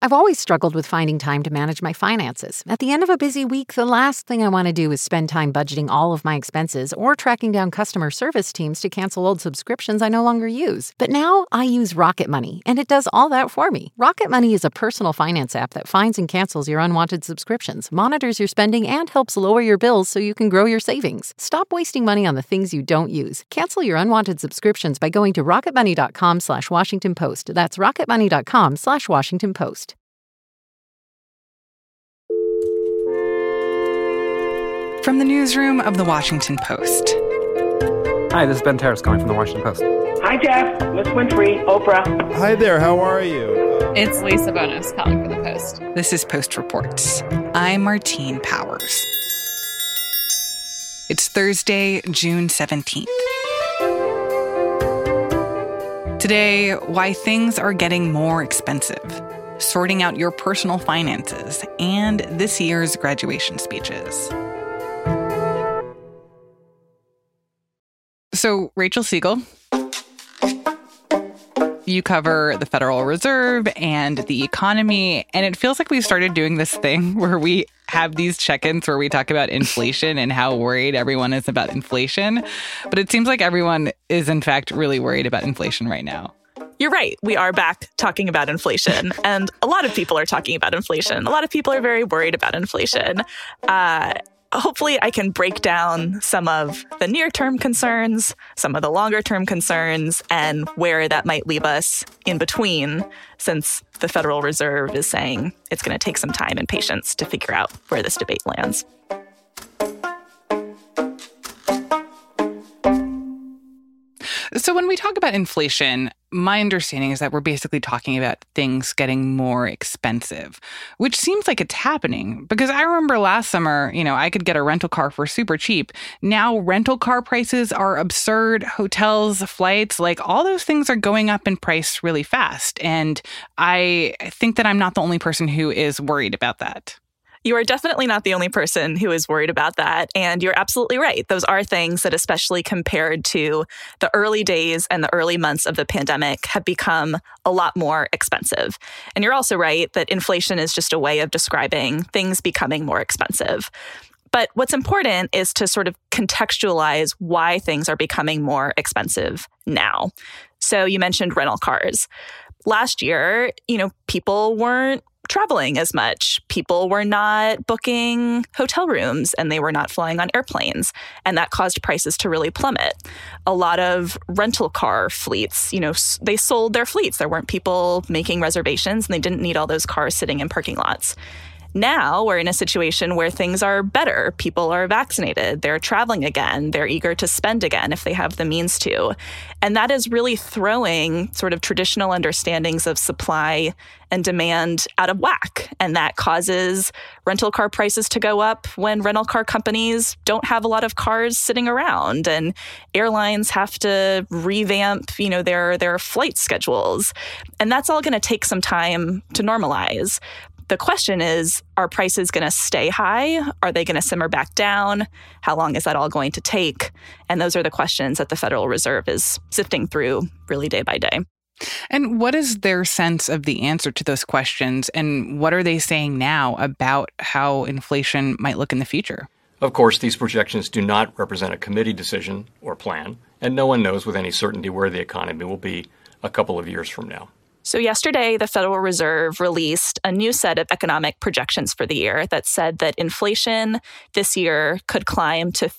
I've always struggled with finding time to manage my finances. At the end of a busy week, the last thing I want to do is spend time budgeting all of my expenses or tracking down customer service teams to cancel old subscriptions I no longer use. But now I use Rocket Money, and it does all that for me. Rocket Money is a personal finance app that finds and cancels your unwanted subscriptions, monitors your spending, and helps lower your bills so you can grow your savings. Stop wasting money on the things you don't use. Cancel your unwanted subscriptions by going to rocketmoney.com/Washington Post. That's rocketmoney.com/Washington Post. From the newsroom of The Washington Post. Hi, this is Ben Terrace calling from The Washington Post. Hi, Jeff. Miss Winfrey, Oprah. Hi there, how are you? It's Lisa Bonos calling for The Post. This is Post Reports. I'm Martine Powers. It's Thursday, June 17th. Today, why things are getting more expensive, sorting out your personal finances, and this year's graduation speeches. So, Rachel Siegel, you cover the Federal Reserve and the economy, and it feels like we've started doing this thing where we have these check-ins where we talk about inflation and how worried everyone is about inflation. But it seems like everyone is, in fact, really worried about inflation right now. You're right. We are back talking about inflation, and a lot of people are talking about inflation. A lot of people are very worried about inflation. Hopefully, I can break down some of the near-term concerns, some of the longer-term concerns, and where that might leave us in between, since the Federal Reserve is saying it's going to take some time and patience to figure out where this debate lands. So when we talk about inflation, my understanding is that we're basically talking about things getting more expensive, which seems like it's happening because I remember last summer, I could get a rental car for super cheap. Now rental car prices are absurd. Hotels, flights, all those things are going up in price really fast. And I think that I'm not the only person who is worried about that. You are definitely not the only person who is worried about that. And you're absolutely right. Those are things that, especially compared to the early days and the early months of the pandemic, have become a lot more expensive. And you're also right that inflation is just a way of describing things becoming more expensive. But what's important is to sort of contextualize why things are becoming more expensive now. So you mentioned rental cars. Last year, people weren't traveling as much. People were not booking hotel rooms and they were not flying on airplanes. And that caused prices to really plummet. A lot of rental car fleets, they sold their fleets. There weren't people making reservations and they didn't need all those cars sitting in parking lots. Now we're in a situation where things are better. People are vaccinated. They're traveling again. They're eager to spend again if they have the means to. And that is really throwing sort of traditional understandings of supply and demand out of whack. And that causes rental car prices to go up when rental car companies don't have a lot of cars sitting around. And airlines have to revamp, their flight schedules. And that's all going to take some time to normalize. The question is, are prices going to stay high? Are they going to simmer back down? How long is that all going to take? And those are the questions that the Federal Reserve is sifting through really day by day. And what is their sense of the answer to those questions? And what are they saying now about how inflation might look in the future? Of course, these projections do not represent a committee decision or plan, and no one knows with any certainty where the economy will be a couple of years from now. So yesterday, the Federal Reserve released a new set of economic projections for the year that said that inflation this year could climb to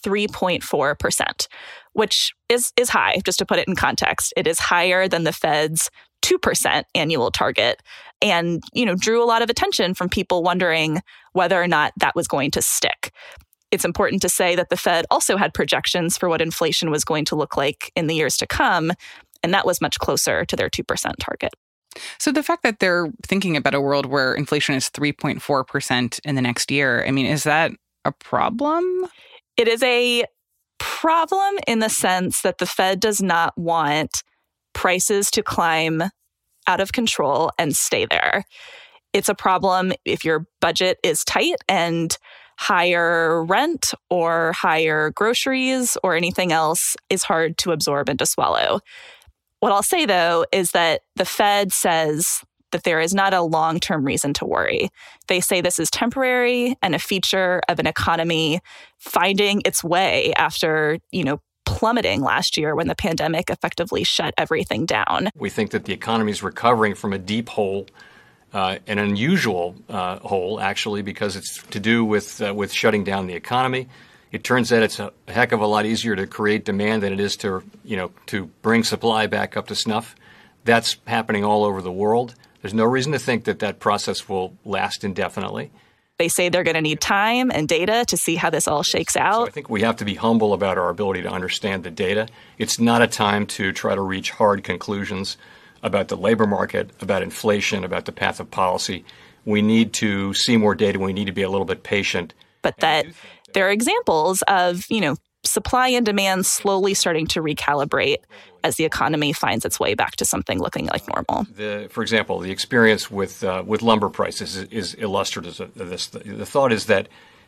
3.4%, which is high. Just to put it in context, it is higher than the Fed's 2% annual target and, drew a lot of attention from people wondering whether or not that was going to stick. It's important to say that the Fed also had projections for what inflation was going to look like in the years to come, and that was much closer to their 2% target. So the fact that they're thinking about a world where inflation is 3.4% in the next year, is that a problem? It is a problem in the sense that the Fed does not want prices to climb out of control and stay there. It's a problem if your budget is tight and higher rent or higher groceries or anything else is hard to absorb and to swallow. What I'll say, though, is that the Fed says that there is not a long-term reason to worry. They say this is temporary and a feature of an economy finding its way after, plummeting last year when the pandemic effectively shut everything down. We think that the economy is recovering from a deep hole, an unusual hole, actually, because it's to do with shutting down the economy. It turns out it's a heck of a lot easier to create demand than it is to bring supply back up to snuff. That's happening all over the world. There's no reason to think that process will last indefinitely. They say they're going to need time and data to see how this all shakes out. So I think we have to be humble about our ability to understand the data. It's not a time to try to reach hard conclusions about the labor market, about inflation, about the path of policy. We need to see more data. We need to be a little bit patient. But that there are examples of, supply and demand slowly starting to recalibrate as the economy finds its way back to something looking like normal. For example, the experience with lumber prices is illustrative of this. The thought is that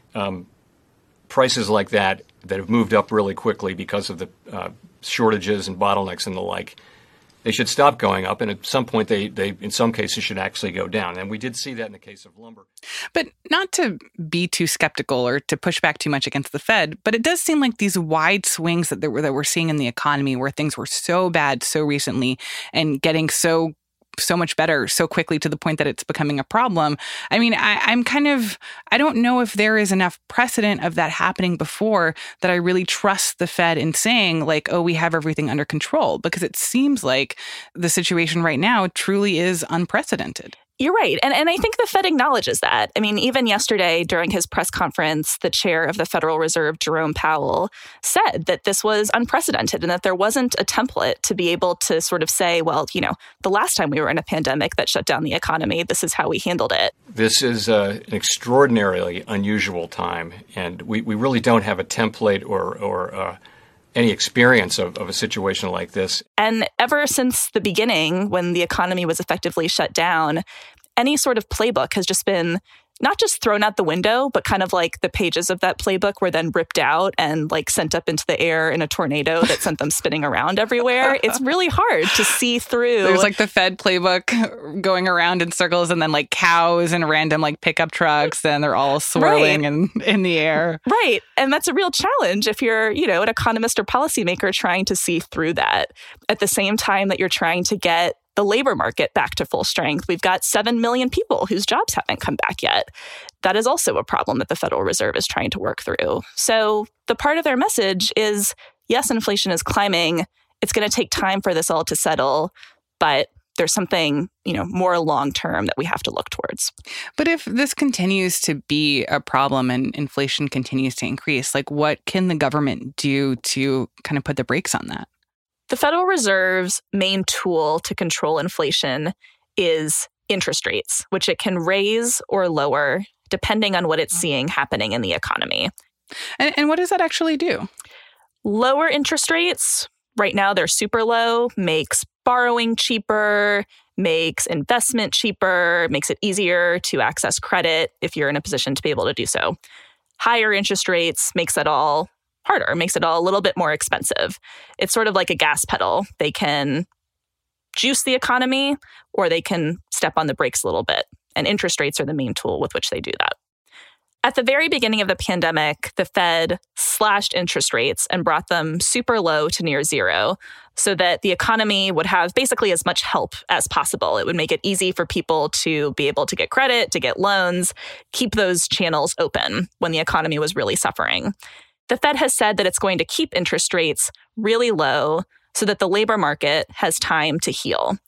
prices like that have moved up really quickly because of the shortages and bottlenecks and the like, they should stop going up, and at some point they in some cases should actually go down. And we did see that in the case of lumber. But not to be too skeptical or to push back too much against the Fed, but it does seem like these wide swings that we're seeing in the economy, where things were so bad so recently and getting so much better so quickly to the point that it's becoming a problem. I mean, I don't know if there is enough precedent of that happening before that I really trust the Fed in saying like, oh, we have everything under control, because it seems like the situation right now truly is unprecedented. You're right. And I think the Fed acknowledges that. I mean, even yesterday during his press conference, the chair of the Federal Reserve, Jerome Powell, said that this was unprecedented and that there wasn't a template to be able to sort of say, well, the last time we were in a pandemic that shut down the economy, this is how we handled it. This is an extraordinarily unusual time, and we really don't have a template or any experience of a situation like this. And ever since the beginning, when the economy was effectively shut down, any sort of playbook has just been not just thrown out the window, but kind of like the pages of that playbook were then ripped out and like sent up into the air in a tornado that sent them spinning around everywhere. It's really hard to see through. There's like the Fed playbook going around in circles, and then like cows and random like pickup trucks, and they're all swirling in the air. Right. And that's a real challenge if you're, an economist or policymaker trying to see through that at the same time that you're trying to get the labor market back to full strength. We've got 7 million people whose jobs haven't come back yet. That is also a problem that the Federal Reserve is trying to work through. So the part of their message is, yes, inflation is climbing. It's going to take time for this all to settle, but there's something, more long-term that we have to look towards. But if this continues to be a problem and inflation continues to increase, like what can the government do to kind of put the brakes on that? The Federal Reserve's main tool to control inflation is interest rates, which it can raise or lower depending on what it's seeing happening in the economy. And what does that actually do? Lower interest rates, right now they're super low, makes borrowing cheaper, makes investment cheaper, makes it easier to access credit if you're in a position to be able to do so. Higher interest rates makes it all harder, makes it all a little bit more expensive. It's sort of like a gas pedal. They can juice the economy or they can step on the brakes a little bit. And interest rates are the main tool with which they do that. At the very beginning of the pandemic, the Fed slashed interest rates and brought them super low to near zero so that the economy would have basically as much help as possible. It would make it easy for people to be able to get credit, to get loans, keep those channels open when the economy was really suffering. The Fed has said that it's going to keep interest rates really low so that the labor market has time to heal.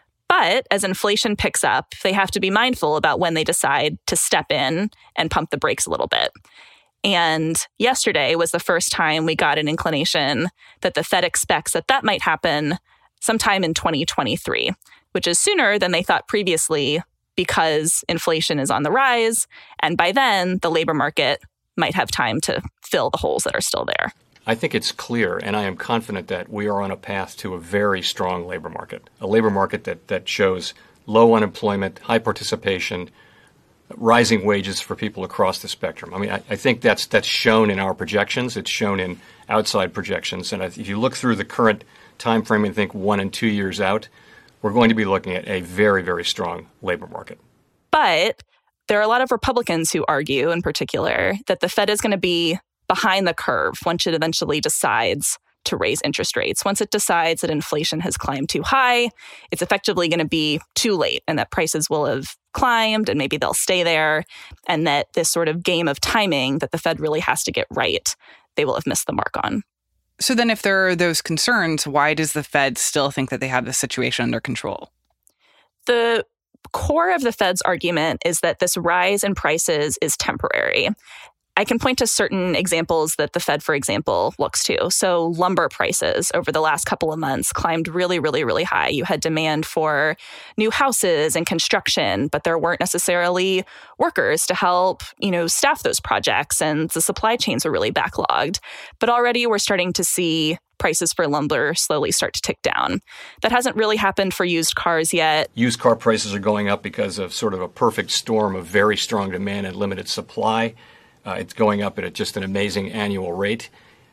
But as inflation picks up, they have to be mindful about when they decide to step in and pump the brakes a little bit. And yesterday was the first time we got an inclination that the Fed expects that might happen sometime in 2023, which is sooner than they thought previously because inflation is on the rise. And by then, the labor market might have time to fill the holes that are still there. I think it's clear, and I am confident that we are on a path to a very strong labor market, a labor market that shows low unemployment, high participation, rising wages for people across the spectrum. I mean, I think that's shown in our projections. It's shown in outside projections. And if you look through the current time frame and think 1 and 2 years out, we're going to be looking at a very, very strong labor market. But there are a lot of Republicans who argue, in particular, that the Fed is going to be behind the curve once it eventually decides to raise interest rates. Once it decides that inflation has climbed too high, it's effectively going to be too late, and that prices will have climbed and maybe they'll stay there, and that this sort of game of timing that the Fed really has to get right, they will have missed the mark on. So then if there are those concerns, why does the Fed still think that they have the situation under control? The core of the Fed's argument is that this rise in prices is temporary. I can point to certain examples that the Fed, for example, looks to. So lumber prices over the last couple of months climbed really, really, really high. You had demand for new houses and construction, but there weren't necessarily workers to help, staff those projects, and the supply chains were really backlogged. But already we're starting to see prices for lumber slowly start to tick down. That hasn't really happened for used cars yet. Used car prices are going up because of sort of a perfect storm of very strong demand and limited supply. It's going up at just an amazing annual rate.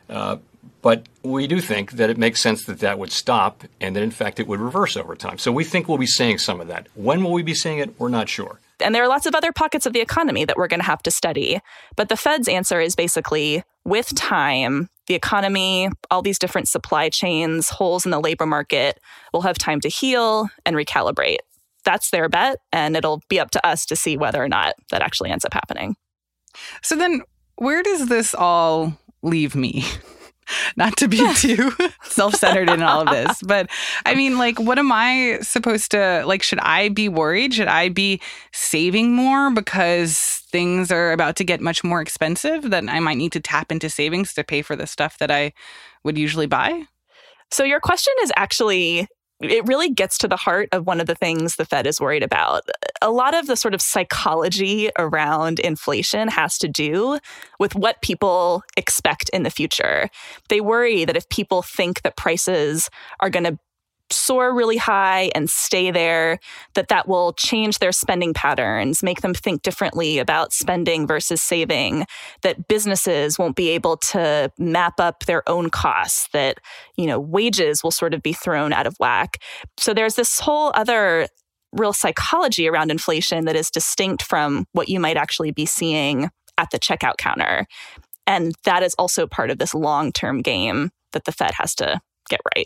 But we do think that it makes sense that would stop and that, in fact, it would reverse over time. So we think we'll be seeing some of that. When will we be seeing it? We're not sure. And there are lots of other pockets of the economy that we're going to have to study. But the Fed's answer is basically, with time, the economy, all these different supply chains, holes in the labor market will have time to heal and recalibrate. That's their bet, and it'll be up to us to see whether or not that actually ends up happening. So then where does this all leave me? Not to be too self-centered in all of this, but I mean, what am I supposed to, should I be worried? Should I be saving more because things are about to get much more expensive, that I might need to tap into savings to pay for the stuff that I would usually buy? So your question is actually, it really gets to the heart of one of the things the Fed is worried about. A lot of the sort of psychology around inflation has to do with what people expect in the future. They worry that if people think that prices are going to soar really high and stay there, that will change their spending patterns, make them think differently about spending versus saving, that businesses won't be able to map up their own costs, that, wages will sort of be thrown out of whack. So there's this whole other real psychology around inflation that is distinct from what you might actually be seeing at the checkout counter. And that is also part of this long-term game that the Fed has to get right.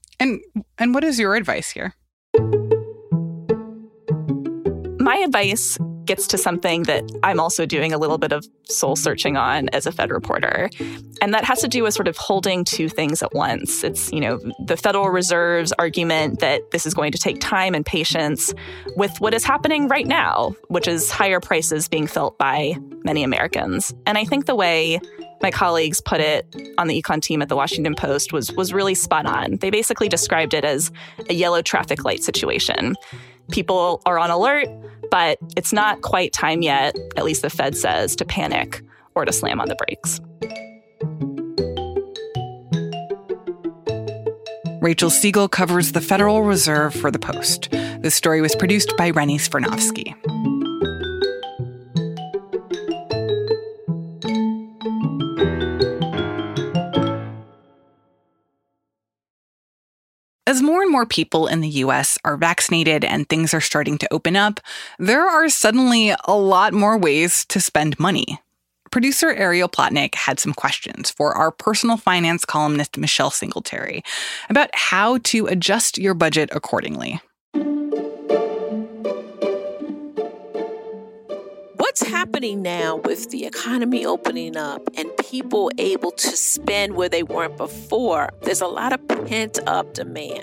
And what is your advice here? My advice gets to something that I'm also doing a little bit of soul searching on as a Fed reporter. And that has to do with sort of holding two things at once. It's, the Federal Reserve's argument that this is going to take time and patience with what is happening right now, which is higher prices being felt by many Americans. And I think the way my colleagues put it on the econ team at the Washington Post was really spot on. They basically described it as a yellow traffic light situation. People are on alert, but it's not quite time yet, at least the Fed says, to panic or to slam on the brakes. Rachel Siegel covers the Federal Reserve for The Post. This story was produced by Rennie Svirnovsky. As more and more people in the U.S. are vaccinated and things are starting to open up, there are suddenly a lot more ways to spend money. Producer Ariel Plotnick had some questions for our personal finance columnist Michelle Singletary about how to adjust your budget accordingly. What's happening now with the economy opening up and people able to spend where they weren't before? There's a lot of pent-up demand.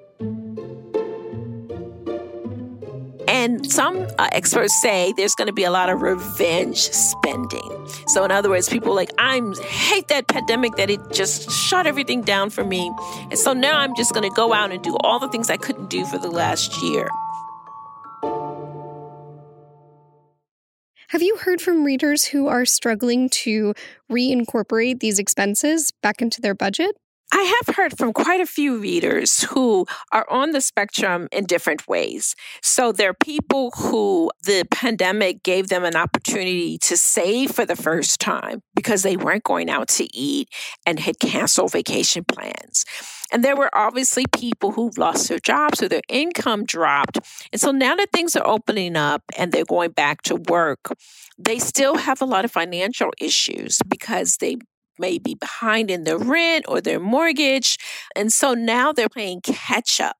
And some experts say there's going to be a lot of revenge spending. So in other words, people are like, I hate that pandemic, that it just shut everything down for me. And so now I'm just going to go out and do all the things I couldn't do for the last year. Have you heard from readers who are struggling to reincorporate these expenses back into their budget? I have heard from quite a few readers who are on the spectrum in different ways. So there are people who the pandemic gave them an opportunity to save for the first time because they weren't going out to eat and had canceled vacation plans. And there were obviously people who lost their jobs or their income dropped. And so now that things are opening up and they're going back to work, they still have a lot of financial issues because they may be behind in their rent or their mortgage. And so now they're playing catch up.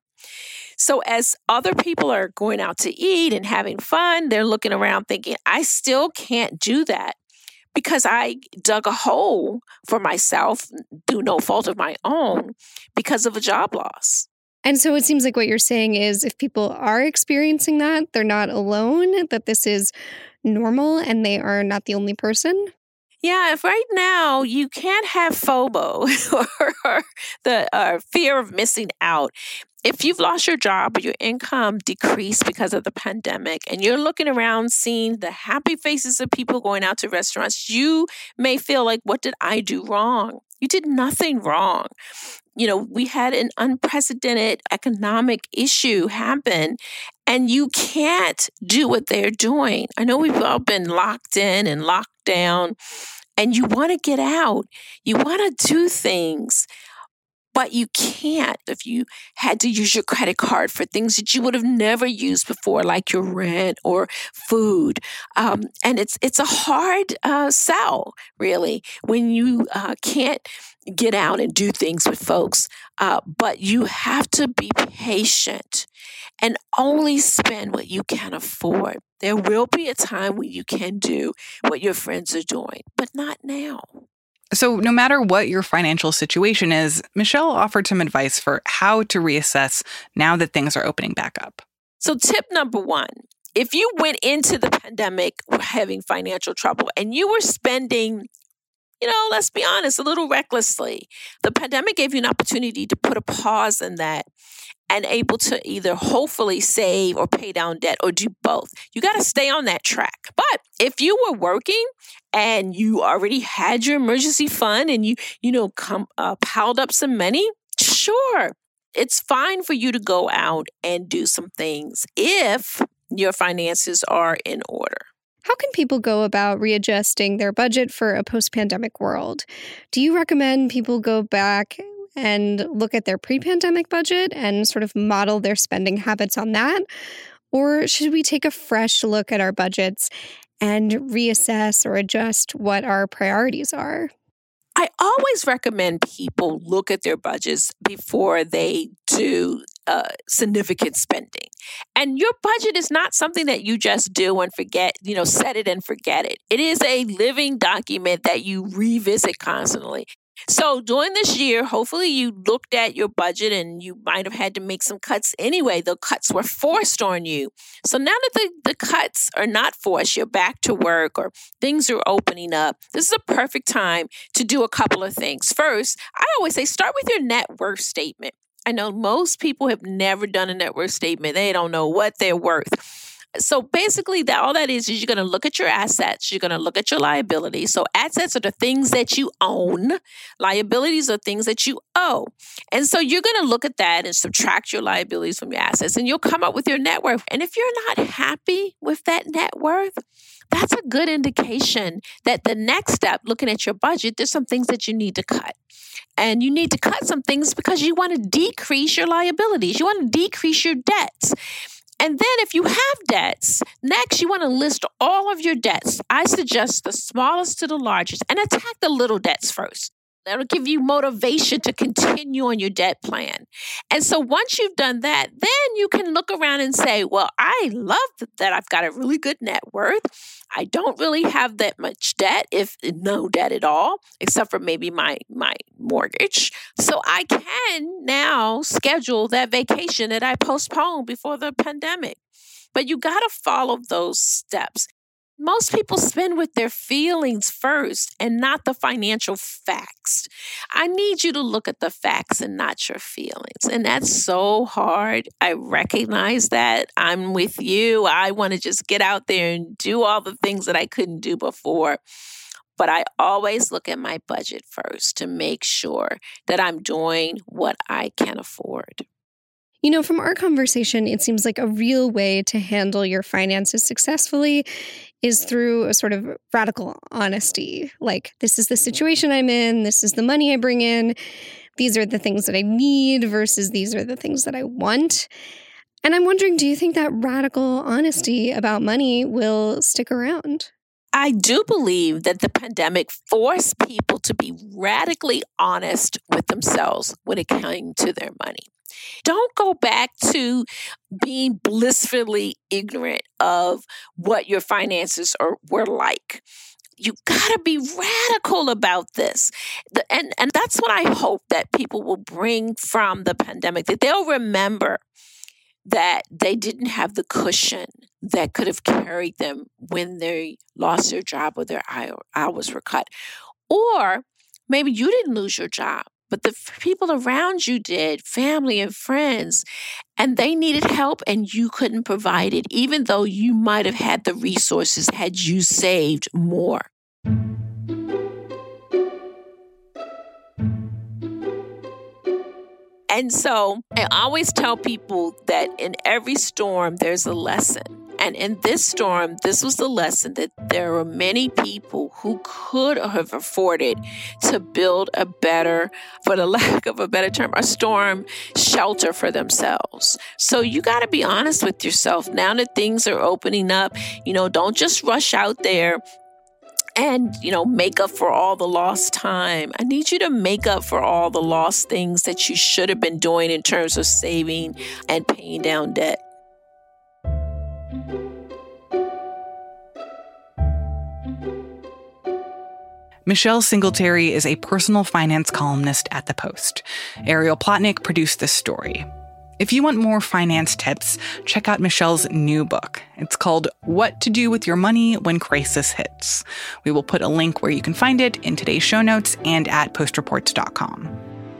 So as other people are going out to eat and having fun, they're looking around thinking, I still can't do that because I dug a hole for myself through no fault of my own because of a job loss. And so it seems like what you're saying is if people are experiencing that, they're not alone, that this is normal and they are not the only person. Yeah, if right now you can't have FOMO or the fear of missing out. If you've lost your job or your income decreased because of the pandemic and you're looking around seeing the happy faces of people going out to restaurants, you may feel like, what did I do wrong? You did nothing wrong. You know, we had an unprecedented economic issue happen and you can't do what they're doing. I know we've all been locked in and locked down and you want to get out. You want to do things. But you can't if you had to use your credit card for things that you would have never used before, like your rent or food. And it's a hard sell, really, when you can't get out and do things with folks. But you have to be patient and only spend what you can afford. There will be a time when you can do what your friends are doing, but not now. So no matter what your financial situation is, Michelle offered some advice for how to reassess now that things are opening back up. So tip number one, if you went into the pandemic having financial trouble and you were spending, let's be honest, a little recklessly, the pandemic gave you an opportunity to put a pause in that and able to either hopefully save or pay down debt or do both. You got to stay on that track. But if you were working and you already had your emergency fund and you piled up some money, sure, it's fine for you to go out and do some things if your finances are in order. How can people go about readjusting their budget for a post-pandemic world? Do you recommend people go back and look at their pre-pandemic budget and sort of model their spending habits on that? Or should we take a fresh look at our budgets and reassess or adjust what our priorities are? I always recommend people look at their budgets before they do significant spending. And your budget is not something that you just do and forget, set it and forget it. It is a living document that you revisit constantly. So during this year, hopefully you looked at your budget and you might have had to make some cuts anyway. The cuts were forced on you. So now that the cuts are not forced, you're back to work or things are opening up, this is a perfect time to do a couple of things. First, I always say start with your net worth statement. I know most people have never done a net worth statement. They don't know what they're worth. So basically, all that is you're going to look at your assets. You're going to look at your liabilities. So assets are the things that you own. Liabilities are things that you owe. And so you're going to look at that and subtract your liabilities from your assets, and you'll come up with your net worth. And if you're not happy with that net worth, that's a good indication that the next step, looking at your budget, there's some things that you need to cut. And you need to cut some things because you want to decrease your liabilities. You want to decrease your debts. And then if you have debts, next you want to list all of your debts. I suggest the smallest to the largest and attack the little debts first. That'll give you motivation to continue on your debt plan. And so once you've done that, then you can look around and say, well, I love that I've got a really good net worth. I don't really have that much debt, if no debt at all, except for maybe my mortgage. So I can now schedule that vacation that I postponed before the pandemic. But you got to follow those steps. Most people spend with their feelings first and not the financial facts. I need you to look at the facts and not your feelings. And that's so hard. I recognize that. I'm with you. I want to just get out there and do all the things that I couldn't do before. But I always look at my budget first to make sure that I'm doing what I can afford. From our conversation, it seems like a real way to handle your finances successfully is through a sort of radical honesty. Like, this is the situation I'm in, this is the money I bring in. these are the things that I need versus these are the things that I want. And I'm wondering, do you think that radical honesty about money will stick around? I do believe that the pandemic forced people to be radically honest with themselves when it came to their money. Don't go back to being blissfully ignorant of what your finances were like. You gotta be radical about this. And that's what I hope that people will bring from the pandemic, that they'll remember that they didn't have the cushion that could have carried them when they lost their job or their hours were cut. Or maybe you didn't lose your job, but the people around you did, family and friends, and they needed help and you couldn't provide it, even though you might have had the resources had you saved more. And so I always tell people that in every storm, there's a lesson. And in this storm, this was the lesson that there were many people who could have afforded to build a better, for the lack of a better term, a storm shelter for themselves. So you got to be honest with yourself. Now that things are opening up, don't just rush out there and, make up for all the lost time. I need you to make up for all the lost things that you should have been doing in terms of saving and paying down debt. Michelle Singletary is a personal finance columnist at The Post. Ariel Plotnick produced this story. If you want more finance tips, check out Michelle's new book. It's called What to Do with Your Money When Crisis Hits. We will put a link where you can find it in today's show notes and at postreports.com.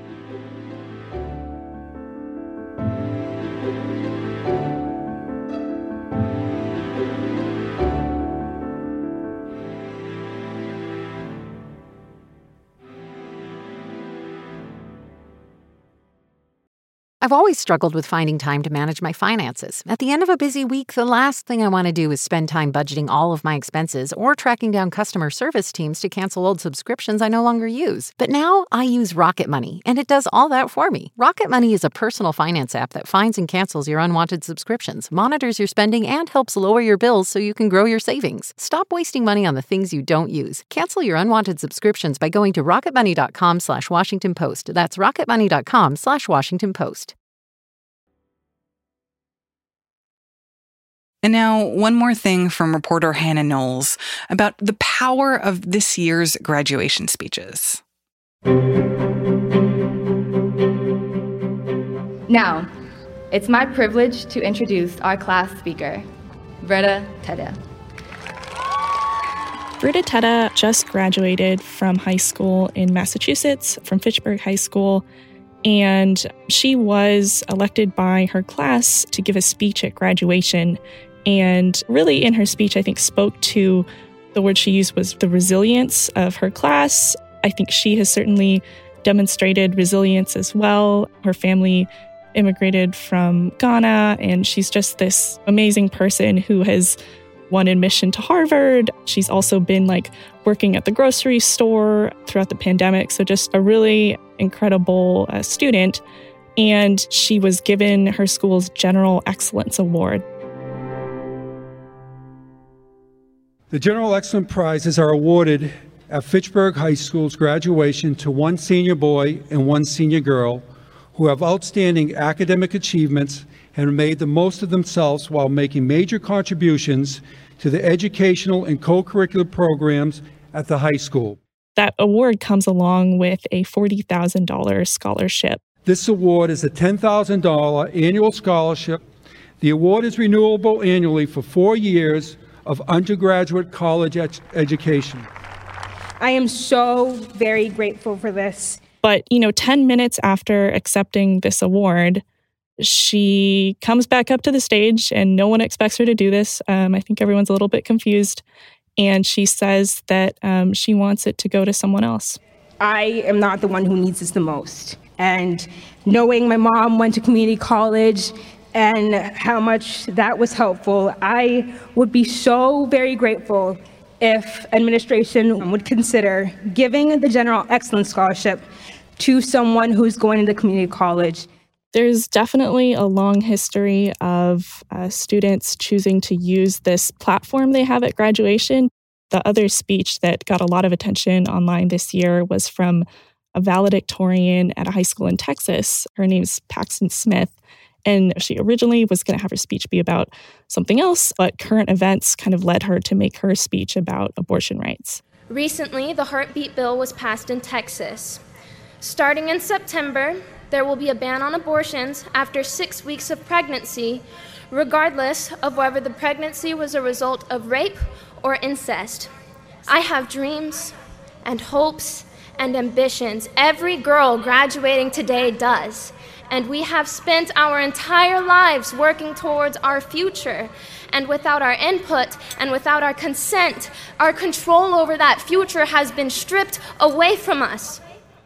I've always struggled with finding time to manage my finances. At the end of a busy week, the last thing I want to do is spend time budgeting all of my expenses or tracking down customer service teams to cancel old subscriptions I no longer use. But now I use Rocket Money, and it does all that for me. Rocket Money is a personal finance app that finds and cancels your unwanted subscriptions, monitors your spending, and helps lower your bills so you can grow your savings. Stop wasting money on the things you don't use. Cancel your unwanted subscriptions by going to rocketmoney.com/Washington Post. That's rocketmoney.com/Washington Post. And now, one more thing from reporter Hannah Knowles about the power of this year's graduation speeches. Now, it's my privilege to introduce our class speaker, Britta Tedda. Britta Tedda just graduated from high school in Massachusetts, from Fitchburg High School, and she was elected by her class to give a speech at graduation. And really in her speech, I think spoke to, the word she used was the resilience of her class. I think she has certainly demonstrated resilience as well. Her family immigrated from Ghana, and she's just this amazing person who has won admission to Harvard. She's also been working at the grocery store throughout the pandemic. So just a really incredible student. And she was given her school's General Excellence Award. The General Excellence Prizes are awarded at Fitchburg High School's graduation to one senior boy and one senior girl who have outstanding academic achievements and made the most of themselves while making major contributions to the educational and co-curricular programs at the high school. That award comes along with a $40,000 scholarship. This award is a $10,000 annual scholarship. The award is renewable annually for 4 years of undergraduate college education. I am so very grateful for this. But, 10 minutes after accepting this award, she comes back up to the stage, and no one expects her to do this. I think everyone's a little bit confused. And she says that she wants it to go to someone else. I am not the one who needs this the most. And knowing my mom went to community college and how much that was helpful, I would be so very grateful if administration would consider giving the General Excellence Scholarship to someone who's going into community college. There's definitely a long history of students choosing to use this platform they have at graduation. The other speech that got a lot of attention online this year was from a valedictorian at a high school in Texas. Her name's Paxton Smith. And she originally was going to have her speech be about something else, but current events kind of led her to make her speech about abortion rights. Recently, the heartbeat bill was passed in Texas. Starting in September, there will be a ban on abortions after 6 weeks of pregnancy, regardless of whether the pregnancy was a result of rape or incest. I have dreams and hopes and ambitions. Every girl graduating today does. And we have spent our entire lives working towards our future. And without our input and without our consent, our control over that future has been stripped away from us.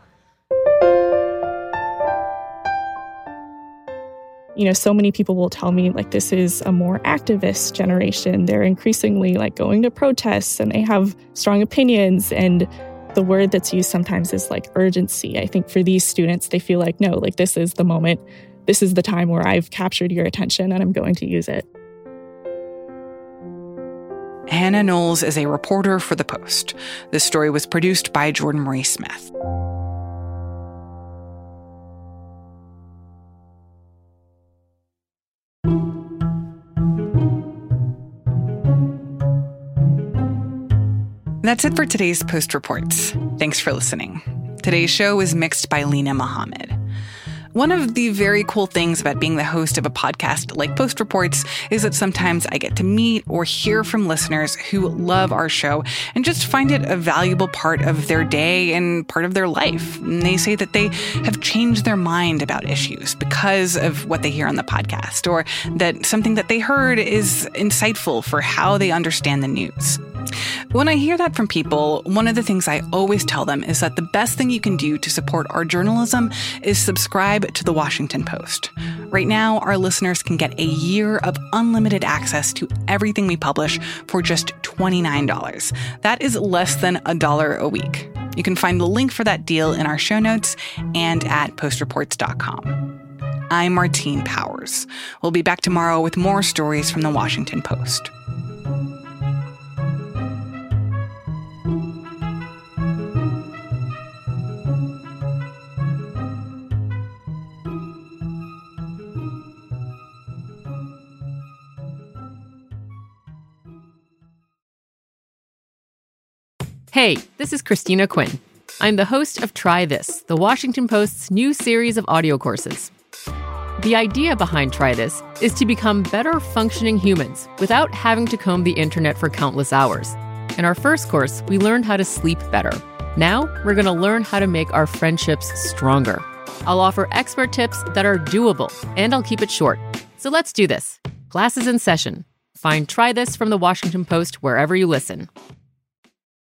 You know, so many people will tell me, like, this is a more activist generation. They're increasingly, like, going to protests and they have strong opinions. And the word that's used sometimes is, like, urgency. I think for these students, they feel like, no, like, this is the moment. This is the time where I've captured your attention and I'm going to use it. Hannah Knowles is a reporter for The Post. This story was produced by Jordan Marie Smith. That's it for today's Post Reports. Thanks for listening. Today's show is mixed by Lena Mohammed. One of the very cool things about being the host of a podcast like Post Reports is that sometimes I get to meet or hear from listeners who love our show and just find it a valuable part of their day and part of their life. And they say that they have changed their mind about issues because of what they hear on the podcast, or that something that they heard is insightful for how they understand the news. When I hear that from people, one of the things I always tell them is that the best thing you can do to support our journalism is subscribe to The Washington Post. Right now, our listeners can get a year of unlimited access to everything we publish for just $29. That is less than $1 a week. You can find the link for that deal in our show notes and at postreports.com. I'm Martine Powers. We'll be back tomorrow with more stories from The Washington Post. Hey, this is Christina Quinn. I'm the host of Try This, The Washington Post's new series of audio courses. The idea behind Try This is to become better functioning humans without having to comb the internet for countless hours. In our first course, we learned how to sleep better. Now, we're going to learn how to make our friendships stronger. I'll offer expert tips that are doable, and I'll keep it short. So let's do this. Class is in session. Find Try This from The Washington Post wherever you listen.